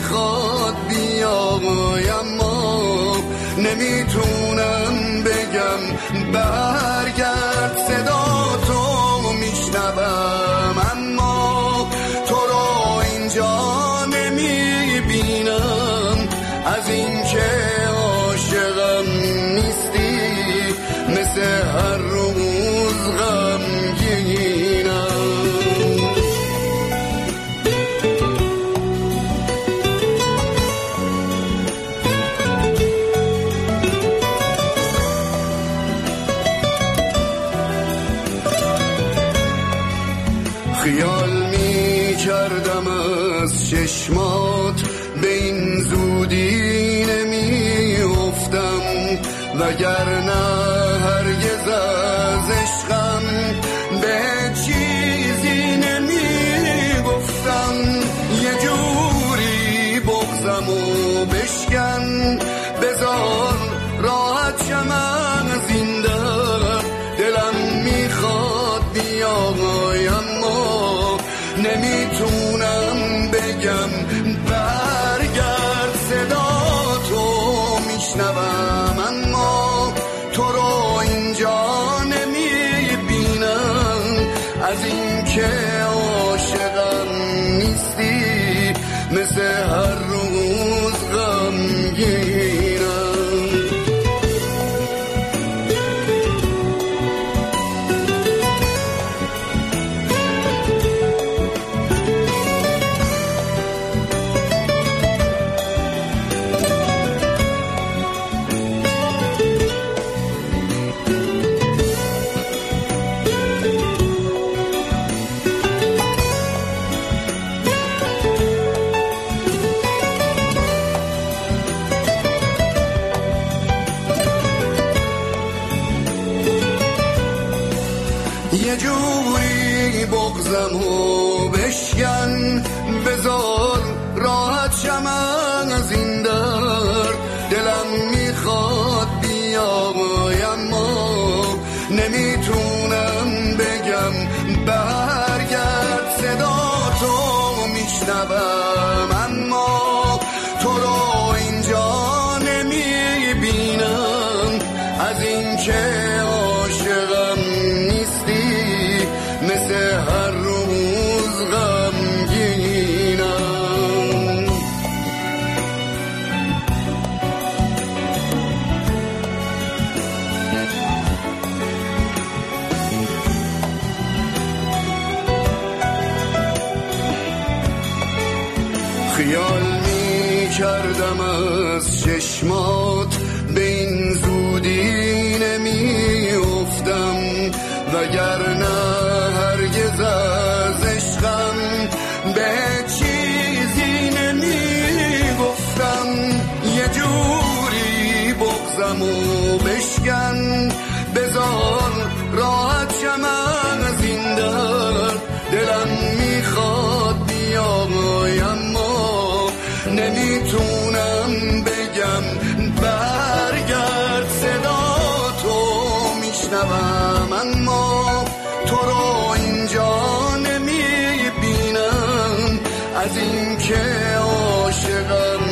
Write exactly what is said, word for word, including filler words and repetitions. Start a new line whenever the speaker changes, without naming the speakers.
میخواد بیای، اما نمیتونم بگم برگرد. صدا تو میشنوم اما تو رو اینجا نمیبینم. از این که عاشقم نیستی مثل هر روز غمگینم. خیال می کردم از چشمات به این زودی نمی افتم، وگرنه هرگز از عشقم به چیزی نمی گفتم. یه جوری بغضمو بشکن، بذار راحت شم از این در. دلم میخواد بیای اما نمیتونم بگم برگرد. صدا تو میشنوم اما تو رو اینجا نمیبینم. از این که عاشقم نیستی مثل هر روز غمگینم. یه جوری بغضمو بشکن، بذار راحت شم از این در. دلم میخواد بیای اما نمیتونم بگم برگرد. صدا تو میشنوم اما تو رو اینجا نمیبینم. از این که عاشقم نیستی مثل هر روز غمگینم. خیال می کردم از چشمات به این زودی نمی افتم، وگرنه هرگز از عشقم به چیزی نمی گفتم. یه جوری بغضمو بشکن، بذار راحت شم از این در. دلم میخواد بیای اما نمیتونم بگم برگرد. صدا تو میشنوم اما تو رو اینجا نمیبینم. از این که عاشقم